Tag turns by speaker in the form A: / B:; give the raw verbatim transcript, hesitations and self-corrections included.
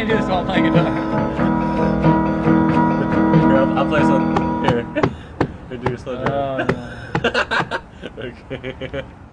A: do this while playing guitar.
B: Here, I'll, I'll play some. Here. Here, do your slow jam.
A: Oh, no.
B: Okay.